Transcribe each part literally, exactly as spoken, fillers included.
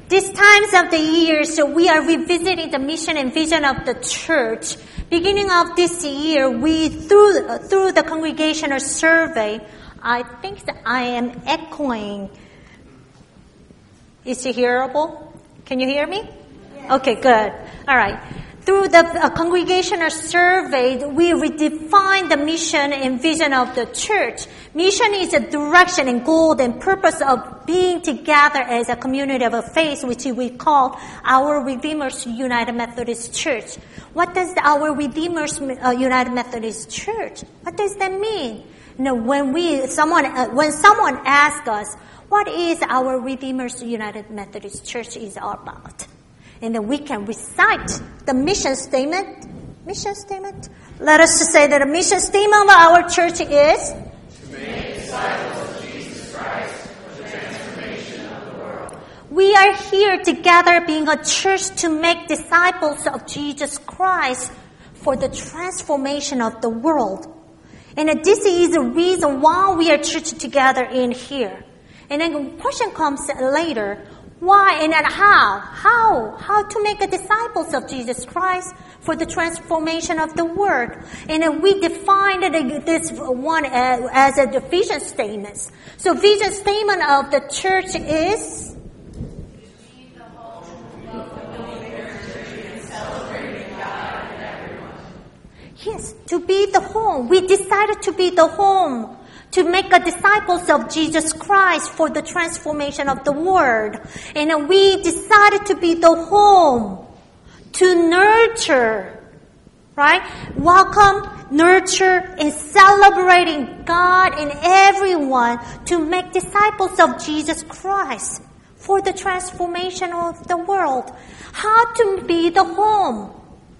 These times of the year, so we are revisiting the mission and vision of the church. Beginning of this year, we through uh, through the congregational survey, I think that I am echoing. Is it hearable? Can you hear me? Yes. Okay, good. All right. Through the uh, congregational survey, we redefine the mission and vision of the church. Mission is a direction and goal and purpose of being together as a community of faith, which we call our Redeemer's United Methodist Church. What does our Redeemer's uh, United Methodist Church? What does that mean? You know, when we someone uh, when someone asks us, what is our Redeemer's United Methodist Church is all about? And then we can recite the mission statement. Mission statement? Let us just say that the mission statement of our church is to make disciples of Jesus Christ for the transformation of the world. We are here together being a church to make disciples of Jesus Christ for the transformation of the world. And this is the reason why we are church together in here. And then the question comes later. Why and then how? How? How to make a disciples of Jesus Christ for the transformation of the world. And then we defined this one as a vision statement. So vision statement of the church is? Yes, to be the home. We decided to be the home. To make a disciples of Jesus Christ for the transformation of the world. And we decided to be the home, to nurture, right? Welcome, nurture, and celebrating God and everyone to make disciples of Jesus Christ for the transformation of the world. How to be the home?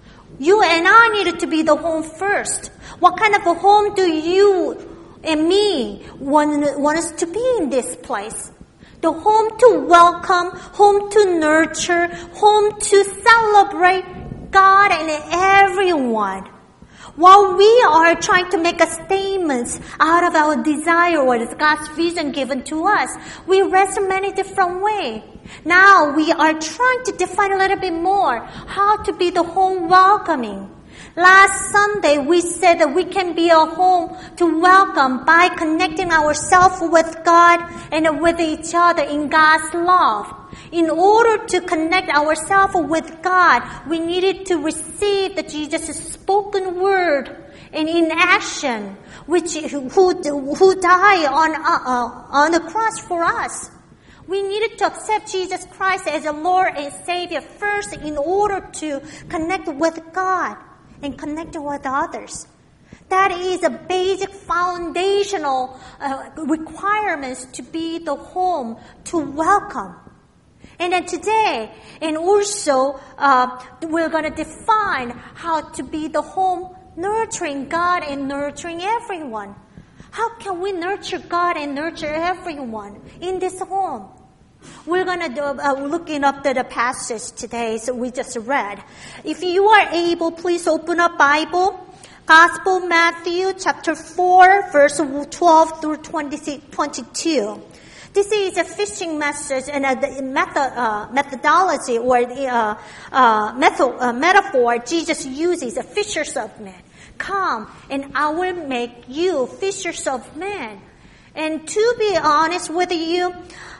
You and I needed to be the home first. What kind of a home do you and me want, want us to be in this place? The home to welcome, home to nurture, home to celebrate God and everyone. While we are trying to make a statement out of our desire or God's vision given to us, we rest in many different ways. Now we are trying to define a little bit more how to be the home welcoming. Last Sunday, we said that we can be a home to welcome by connecting ourselves with God and with each other in God's love. In order to connect ourselves with God, we needed to receive the Jesus' spoken word and in action, which who who died on uh, on the cross for us. We needed to accept Jesus Christ as a Lord and Savior first in order to connect with God and connect with others. That is a basic foundational uh, requirements to be the home, to welcome. And then today, and also, uh, we're going to define how to be the home, nurturing God and nurturing everyone. How can we nurture God and nurture everyone in this home? We're going to do, uh, looking up to the passage today, so we just read. If you are able, please open up Bible. Gospel Matthew chapter four, verse twelve through twenty-two. This is a fishing message and a method, uh, methodology or uh, uh, method, uh, metaphor Jesus uses, a fishers of men. Come, and I will make you fishers of men. And to be honest with you,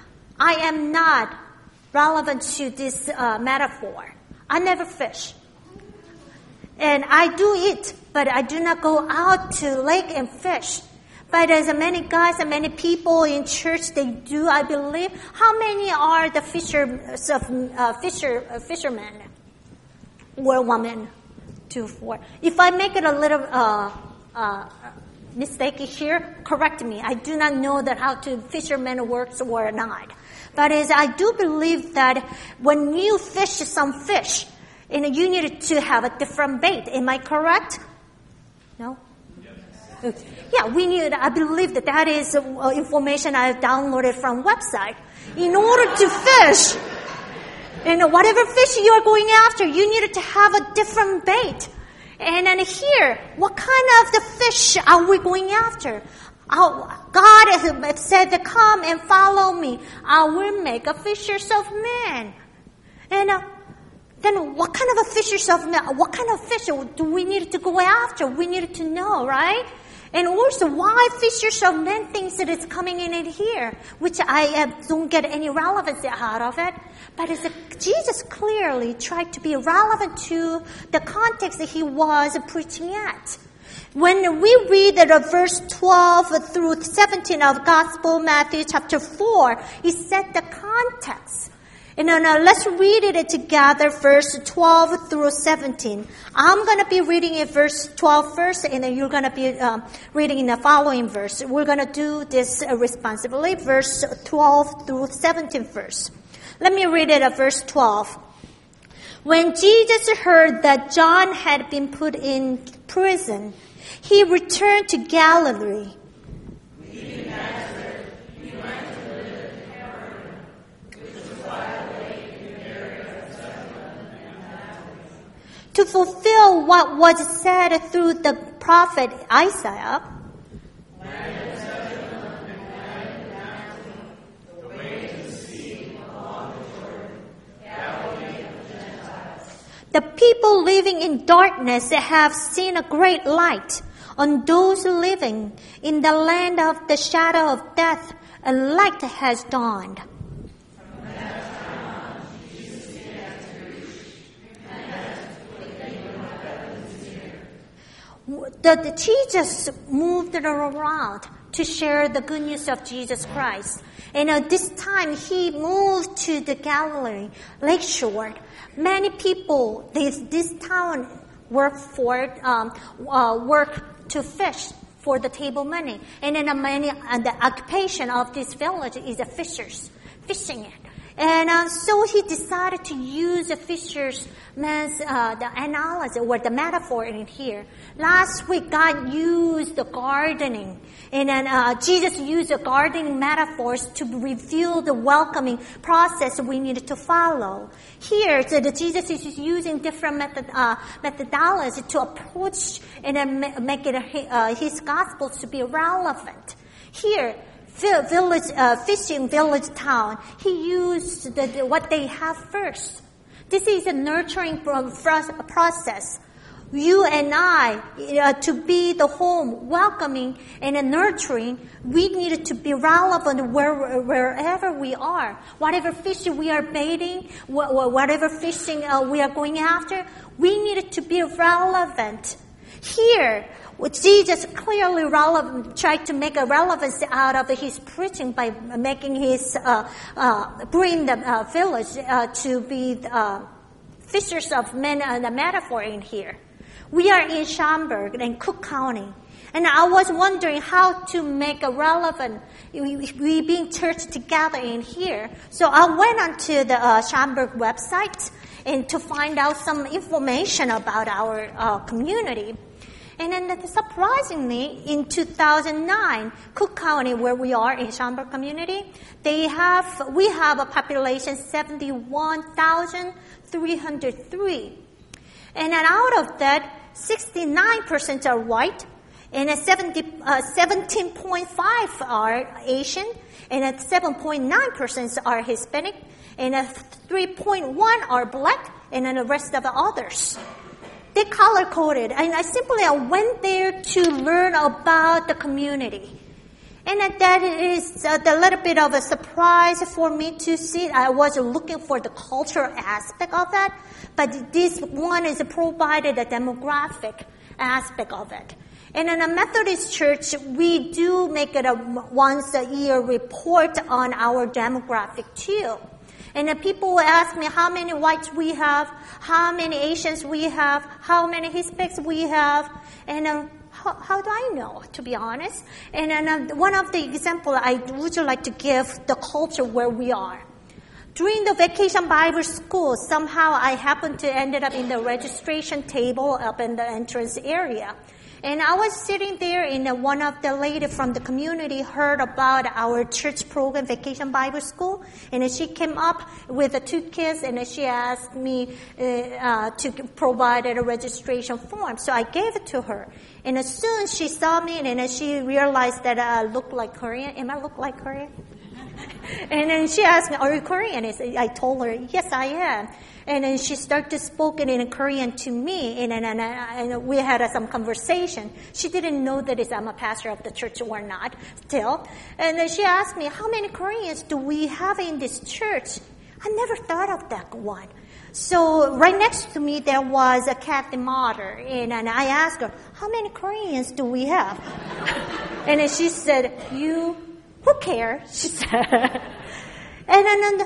I am not relevant to this uh, metaphor. I never fish. And I do eat, but I do not go out to lake and fish. But as many guys and many people in church, they do, I believe. How many are the fisher, uh, fisher, uh, fishermen or women? Two, four. If I make it a little uh, uh, mistake here, correct me. I do not know that how to fishermen works or not. But as I do believe that when you fish some fish, and you need to have a different bait. Am I correct? No? Yes. Yeah, we need, I believe that that is uh, information I downloaded from website. In order to fish, and whatever fish you are going after, you needed to have a different bait. And then here, what kind of the fish are we going after? God said, come and follow me. I will make a fishers of men. And uh, then what kind of a fishers of men, what kind of fish do we need to go after? We need to know, right? And also, why fishers of men thinks that it's coming in here, which I uh, don't get any relevancy out of it. But it's a, Jesus clearly tried to be relevant to the context that he was preaching at. When we read the verse twelve through seventeen of Gospel Matthew chapter four, it set the context. And then uh, let's read it together, verse twelve through seventeen. I'm going to be reading it verse twelve first, and then you're going to be um, reading in the following verse. We're going to do this uh, responsibly, verse twelve through seventeen first. Let me read it at verse twelve. When Jesus heard that John had been put in prison, he returned to Galilee. To fulfill what was said through the prophet Isaiah, the people living in darkness have seen a great light. On those living in the land of the shadow of death, a light has dawned. The, the Jesus moved around to share the good news of Jesus Christ. And uh, this time he moved to the Galilee, Lakeshore. Many people, this, this town work for, um, uh, work to fish for the table money. And then uh, many, uh, the occupation of this village is the fishers, fishing it. And uh, so he decided to use the fisherman's uh, the analogy or the metaphor in here. Last week, God used the gardening, and then uh, Jesus used the gardening metaphors to reveal the welcoming process we needed to follow. Here, so the Jesus is using different method uh, methodology to approach and then make it uh, his gospel to be relevant. Here. Village, uh, fishing village town, he used the, the, what they have first. This is a nurturing process. You and I, uh, to be the home, welcoming and nurturing, we needed to be relevant where, wherever we are. Whatever fishing we are baiting, whatever fishing uh, we are going after, we needed to be relevant. Here, Jesus clearly relevant, tried to make a relevance out of his preaching by making his, uh, uh, bring the uh, village uh, to be uh, fishers of men, uh, the metaphor in here. We are in Schaumburg in Cook County. And I was wondering how to make a relevant, we, we being church together in here. So I went onto the uh, Schaumburg website and to find out some information about our uh, community. And then surprisingly, in two thousand nine, Cook County, where we are in Schaumburg community, they have, we have a population seventy-one thousand three hundred three. And then out of that, sixty-nine percent are white, and seventeen point five are Asian, and seven point nine percent are Hispanic, and three point one are black, and then the rest of the others. They color-coded, and I simply I went there to learn about the community. And that is a little bit of a surprise for me to see. I was looking for the cultural aspect of that, but this one is provided a demographic aspect of it. And in a Methodist church, we do make it a once a year report on our demographic too. And then people will ask me how many whites we have, how many Asians we have, how many Hispanics we have, and um, how, how do I know, to be honest? And then um, one of the examples I would like to give the culture where we are. During the Vacation Bible School, somehow I happened to ended up in the registration table up in the entrance area. And I was sitting there, and one of the ladies from the community heard about our church program, Vacation Bible School, and she came up with the two kids, and she asked me uh, uh, to provide a registration form. So I gave it to her. And as soon as she saw me, and then she realized that I looked like Korean. Am I look like Korean? And then she asked me, "Are you Korean?" I told her, "Yes, I am." And then she started speaking in Korean to me, and, and, and, and we had uh, some conversation. She didn't know that I'm a pastor of the church or not, still. And then she asked me, "How many Koreans do we have in this church?" I never thought of that one. So right next to me, there was a Kathy Motter, and, and I asked her, "How many Koreans do we have?" And then she said, "You, who cares?" She said. And then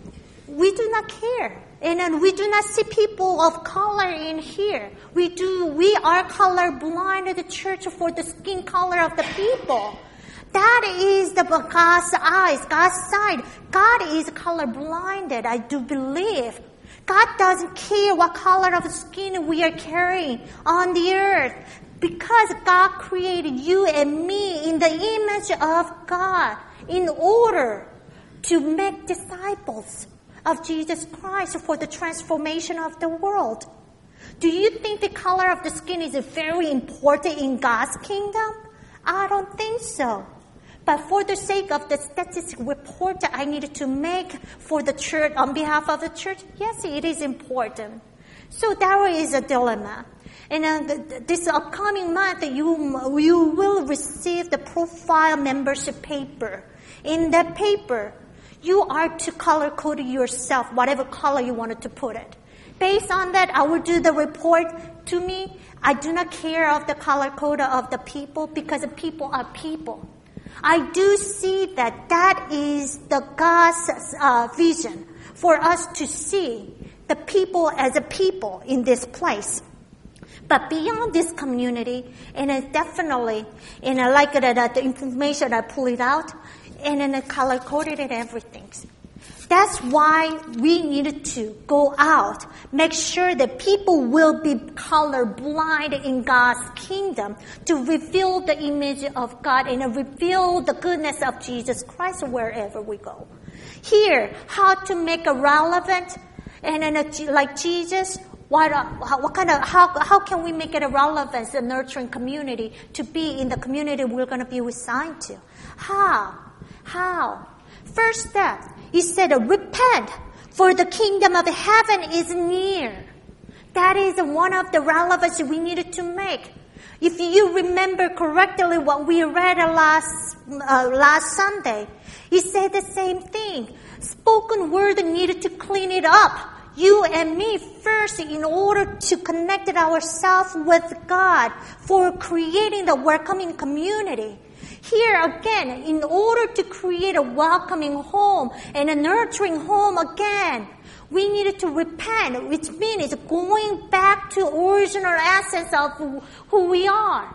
we do not care. And then we do not see people of color in here. We do, we are color blind at the church for the skin color of the people. That is the God's eyes, God's side. God is color blinded, I do believe. God doesn't care what color of skin we are carrying on the earth. Because God created you and me in the image of God in order to make disciples of Jesus Christ for the transformation of the world. Do you think the color of the skin is very important in God's kingdom? I don't think so. But for the sake of the statistic report that I needed to make for the church, on behalf of the church, yes, it is important. So there is a dilemma. And uh, this upcoming month, you, you will receive the profile membership paper. In that paper, you are to color code yourself, whatever color you wanted to put it. Based on that, I will do the report. To me, I do not care of the color code of the people because the people are people. I do see that that is the God's uh, vision for us to see the people as a people in this place. But beyond this community, and it's definitely, and I like it that the information I pull it out, and then I color coded and everything. That's why we needed to go out, make sure that people will be color blind in God's kingdom to reveal the image of God and reveal the goodness of Jesus Christ wherever we go. Here, how to make it relevant, and then like Jesus, what, what kind of, how, how can we make it a relevance, a nurturing community to be in the community we're going to be assigned to? How? How? First step, he said, repent, for the kingdom of heaven is near. That is one of the relevance we needed to make. If you remember correctly what we read last uh, last Sunday, he said the same thing. Spoken word needed to clean it up. You and me first in order to connect ourselves with God for creating the welcoming community. Here again, in order to create a welcoming home and a nurturing home again, we needed to repent, which means going back to original essence of who we are.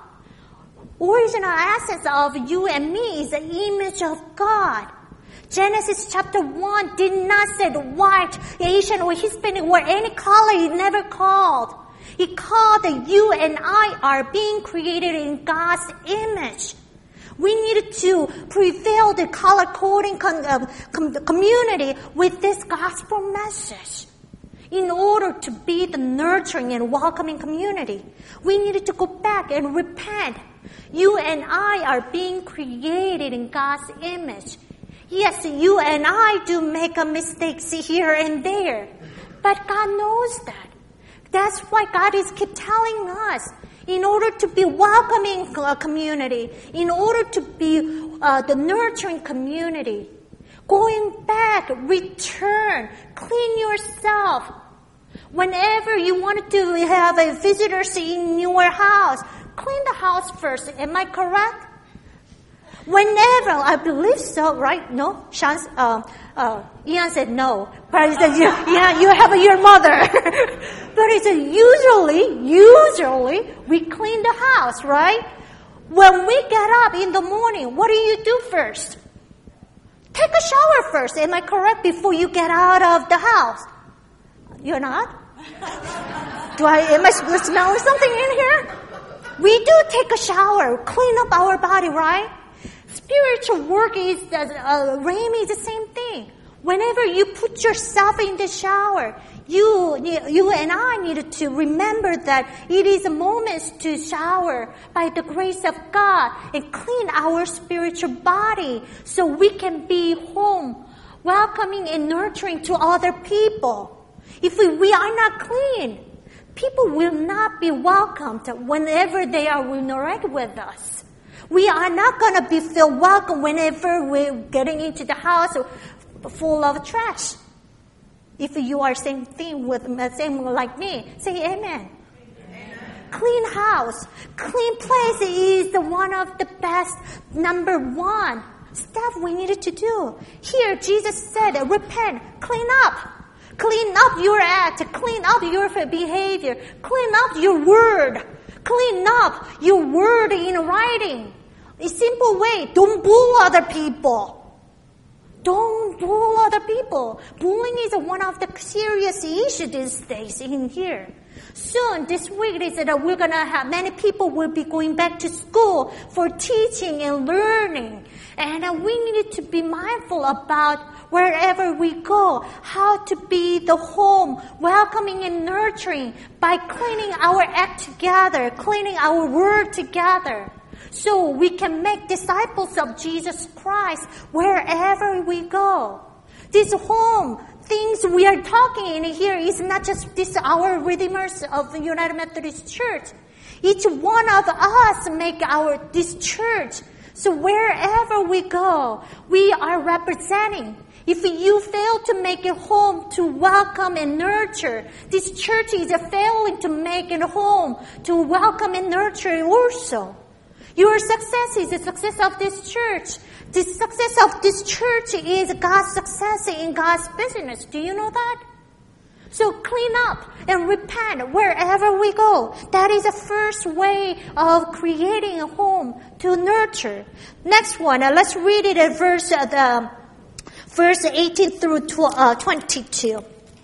Original essence of you and me is the image of God. Genesis chapter one did not say the white, Asian, or Hispanic, or any color. He never called. He called that you and I are being created in God's image. We needed to prevail the color coding con- uh, com- community with this gospel message. In order to be the nurturing and welcoming community, we needed to go back and repent. You and I are being created in God's image. Yes, you and I do make a mistakes here and there, but God knows that. That's why God is keep telling us, in order to be welcoming community, in order to be uh, the nurturing community, going back, return, clean yourself. Whenever you want to have a visitors in your house, clean the house first. Am I correct? Whenever, I believe so, right? No? Sean, uh, uh, Ian said no. But he said, yeah, yeah, you have your mother. But he said, usually, usually, we clean the house, right? When we get up in the morning, what do you do first? Take a shower first. Am I correct? Before you get out of the house. You're not? Do I, am I smelling something in here? We do take a shower, clean up our body, right? Spiritual work is, uh, Rhema is the same thing. Whenever you put yourself in the shower, you, you and I need to remember that it is a moment to shower by the grace of God and clean our spiritual body so we can be home, welcoming and nurturing to other people. If we, we are not clean, people will not be welcomed whenever they are interact with us. We are not going to be feel welcome whenever we're getting into the house full of trash. If you are same thing with same like me, say amen. Amen. Clean house, clean place is the one of the best number one step we needed to do. Here, Jesus said, repent, clean up. Clean up your act, clean up your behavior, clean up your word, clean up your word in writing. A simple way, don't bully other people. Don't bully other people. Bullying is one of the serious issues these days in here. Soon, this week, they said that we're going to have, many people will be going back to school for teaching and learning. And uh, we need to be mindful about wherever we go, how to be the home, welcoming and nurturing by cleaning our act together, cleaning our word together. So we can make disciples of Jesus Christ wherever we go. This home, things we are talking in here is not just this our Redeemers of the United Methodist Church. Each one of us make our this church. So wherever we go, we are representing. If you fail to make it home to welcome and nurture, this church is failing to make it home to welcome and nurture also. Your success is the success of this church. The success of this church is God's success in God's business. Do you know that? So clean up and repent wherever we go. That is the first way of creating a home to nurture. Next one, uh, let's read it at verse, uh, the, verse eighteen through twenty-two.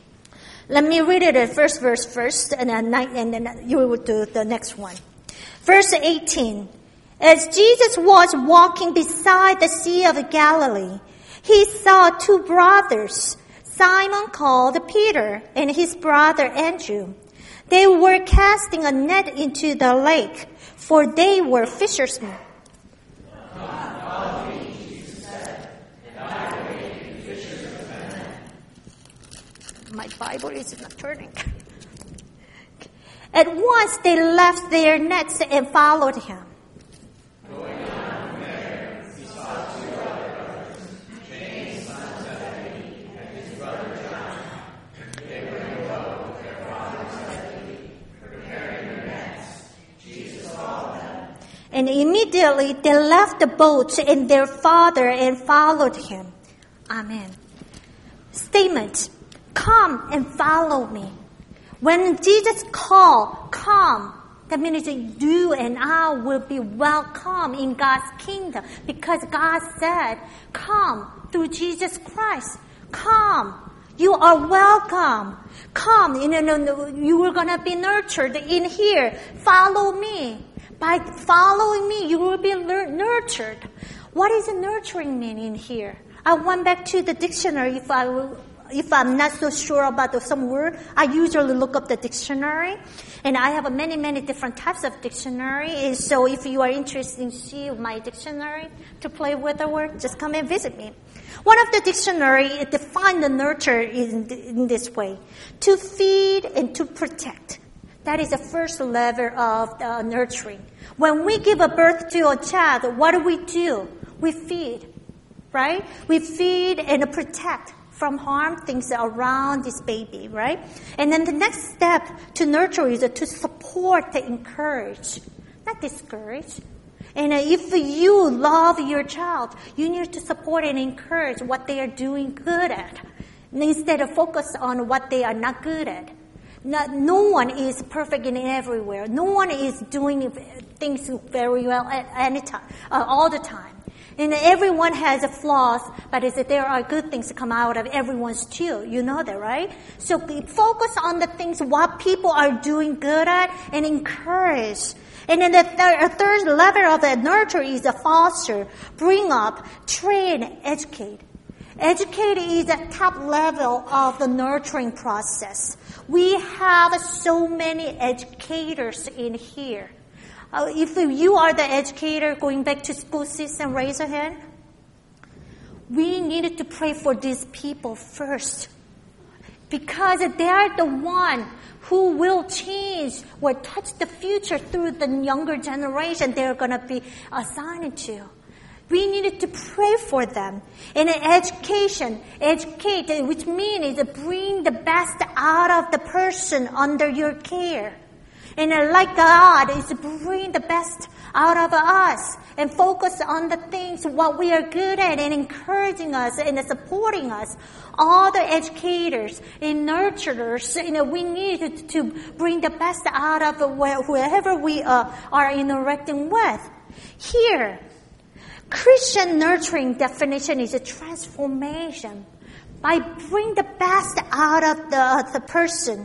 Let me read it at first verse first, and then, and then you will do the next one. Verse eighteen. As Jesus was walking beside the Sea of Galilee, he saw two brothers, Simon called Peter and his brother Andrew. They were casting a net into the lake, for they were fishermen. My Bible is not turning. At once they left their nets and followed him. And immediately they left the boat and their father and followed him. Amen. Statement. Come and follow me. When Jesus called, come, that means you and I will be welcome in God's kingdom because God said, come through Jesus Christ. Come. You are welcome. Come. You know, you are going to be nurtured in here. Follow me. By following me, you will be nurtured. What is nurturing mean in here? I went back to the dictionary. If I will, if I'm not so sure about some word, I usually look up the dictionary, and I have many, many different types of dictionary. So if you are interested in see my dictionary to play with the word, just come and visit me. One of the dictionary it defines the nurture in, in this way: to feed and to protect. That is the first level of uh, nurturing. When we give a birth to a child, what do we do? We feed, right? We feed and protect from harm things around this baby, right? And then the next step to nurture is to support and encourage, not discourage. And if you love your child, you need to support and encourage what they are doing good at, instead of focus on what they are not good at. No, no one is perfect in everywhere. No one is doing things very well at any time, uh, all the time. And everyone has a flaws, but it's, there are good things that come out of everyone's too. You know that, right? So focus on the things what people are doing good at and encourage. And then the th- third level of the nurture is the foster, bring up, train, educate. Educate is the top level of the nurturing process. We have so many educators in here. Uh, if you are the educator going back to school system, raise your hand. We needed to pray for these people first. Because they are the one who will change or touch the future through the younger generation they're going to be assigned to. We needed to pray for them. And education, educate, which means is bring the best out of the person under your care. And like God is bring the best out of us and focus on the things what we are good at and encouraging us and supporting us. All the educators and nurturers, you know, we need to bring the best out of whoever we uh, are interacting with. Here, Christian nurturing definition is a transformation by bring the best out of the, the person.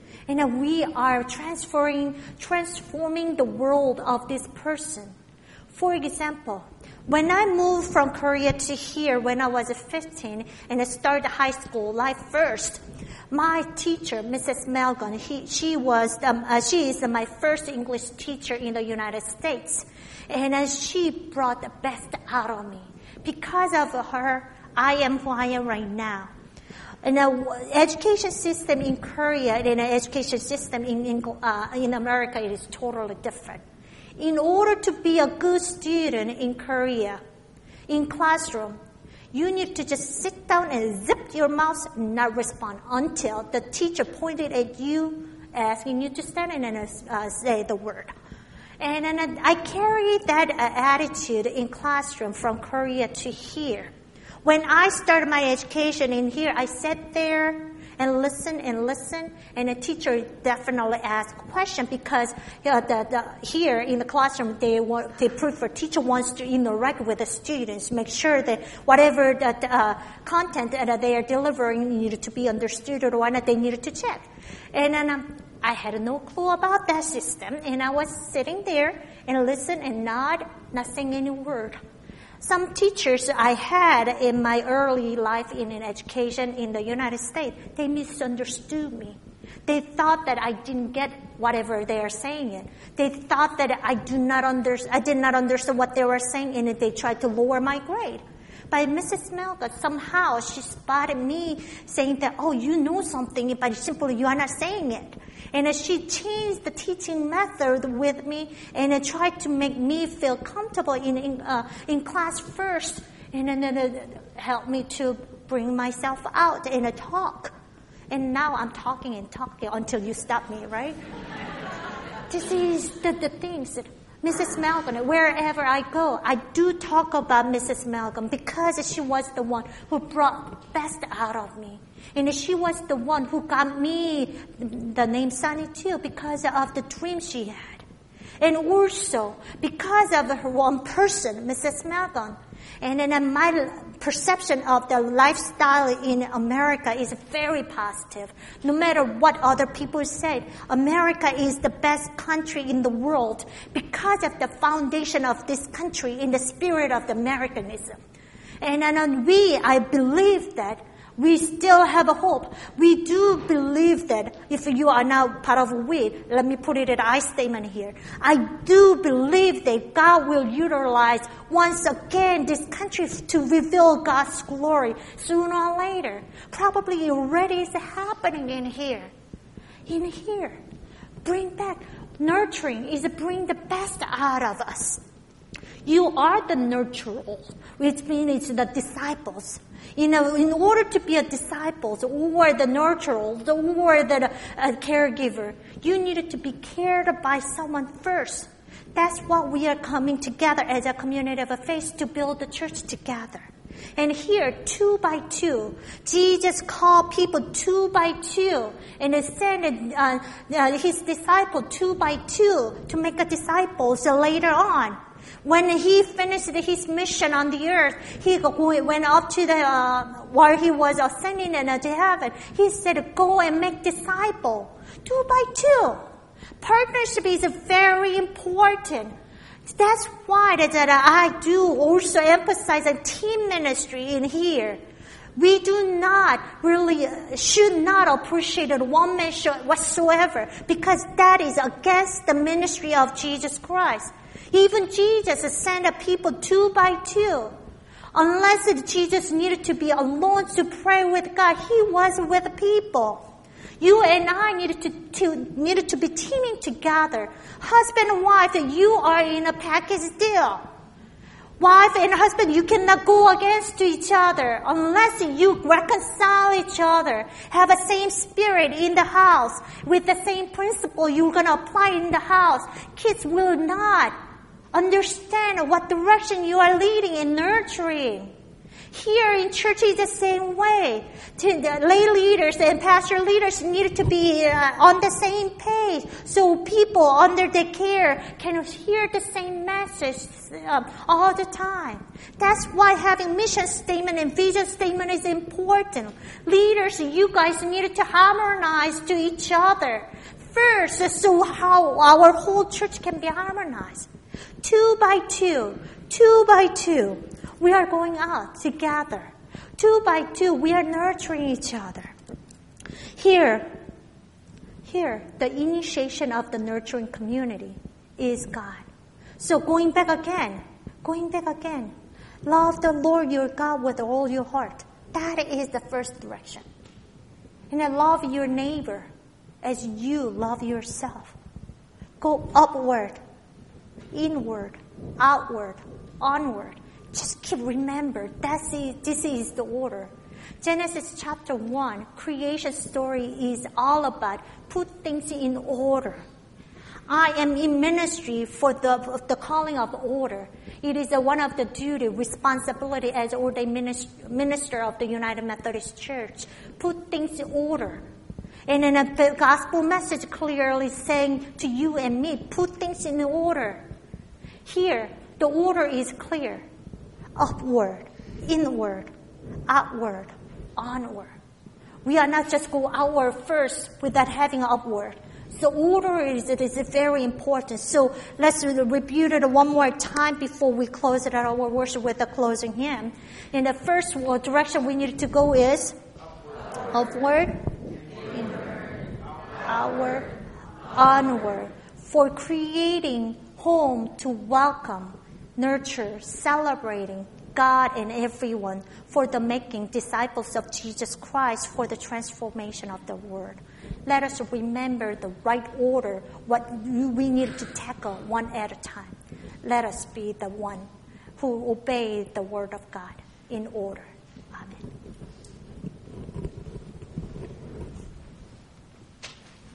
And we are transferring, transforming the world of this person. For example, when I moved from Korea to here when I was fifteen and I started high school life first, my teacher, Missus Malgon, he, she was, um, uh, she is my first English teacher in the United States. And uh, she brought the best out of me. Because of her, I am who I am right now. And the education system in Korea and the education system in in, uh, in America is totally different. In order to be a good student in Korea, in classroom, you need to just sit down and zip your mouth and not respond until the teacher pointed at you, asking you to stand and uh, say the word. And, and I carry that uh, attitude in classroom from Korea to here. When I started my education in here, I sat there and listened and listened, and the teacher definitely asked questions because you know, the, the, here in the classroom, they want, they prefer teacher wants to interact with the students, make sure that whatever that uh, content that they are delivering needed to be understood or what they needed to check. And then um, I had no clue about that system, and I was sitting there and listen and nod, not saying any word. Some teachers I had in my early life in education in the United States, they misunderstood me. They thought that I didn't get whatever they are saying. It. They thought that I do not under, I did not understand what they were saying, and they tried to lower my grade. But Missus Melga, somehow she spotted me saying that, oh, you know something, but simply you are not saying it. And she changed the teaching method with me and tried to make me feel comfortable in in, uh, in class first, and then uh, help me to bring myself out in a talk. And now I'm talking and talking until you stop me, right? This is the, the things that Missus Malcolm, wherever I go, I do talk about Missus Malcolm because she was the one who brought the best out of me. And she was the one who got me the name Sunny too because of the dream she had. And also because of her one person, Missus Malcolm. And then my perception of the lifestyle in America is very positive. No matter what other people say, America is the best country in the world because of the foundation of this country in the spirit of the Americanism. And then we, I believe that we still have a hope. We do believe that if you are now part of we, let me put it in I statement here. I do believe that God will utilize once again this country to reveal God's glory sooner or later. Probably already is happening in here. In here. Bring back. Nurturing is bring the best out of us. You are the nurturers, which means it's the disciples. You know, in order to be a disciple or the nurturer or the uh, caregiver, you needed to be cared by someone first. That's why we are coming together as a community of faith to build the church together. And here, two by two, Jesus called people two by two, and he sent uh, uh, his disciple two by two to make a disciples later on. When he finished his mission on the earth, he went up to the, uh, where he was ascending into heaven. He said, go and make disciples, two by two. Partnership is very important. That's why that I do also emphasize a team ministry in here. We do not really, should not appreciate one man whatsoever, because that is against the ministry of Jesus Christ. Even Jesus sent the people two by two. Unless Jesus needed to be alone to pray with God, he was with the people. You and I needed to, to, needed to be teaming together. Husband and wife, you are in a package deal. Wife and husband, you cannot go against each other unless you reconcile each other. Have the same spirit in the house. With the same principle you're going to apply in the house. Kids will not understand what direction you are leading and nurturing. Here in church is the same way. The lay leaders and pastor leaders need to be uh, on the same page so people under their care can hear the same message um, all the time. That's why having mission statement and vision statement is important. Leaders, you guys need to harmonize to each other first, so how our whole church can be harmonized. Two by two, two by two. We are going out together. Two by two, we are nurturing each other. Here, here, the initiation of the nurturing community is God. So going back again, going back again, love the Lord your God with all your heart. That is the first direction. And then love your neighbor as you love yourself. Go upward, inward, outward, onward. Just keep remember, that's it, this is the order. Genesis chapter one, creation story is all about put things in order. I am in ministry for the, the calling of order. It is a, one of the duty, responsibility as ordained minister, minister of the United Methodist Church. Put things in order. And then the gospel message clearly saying to you and me, put things in order. Here, the order is clear. Upward, inward, outward, onward. We are not just go outward first without having upward. The order is, it is very important. So let's review it one more time before we close it out our worship with the closing hymn. In the first direction we need to go is upward, inward, outward, onward. For creating home to welcome, nurture, celebrating God and everyone, for the making disciples of Jesus Christ, for the transformation of the world. Let us remember the right order, what we need to tackle one at a time. Let us be the one who obey the word of God in order.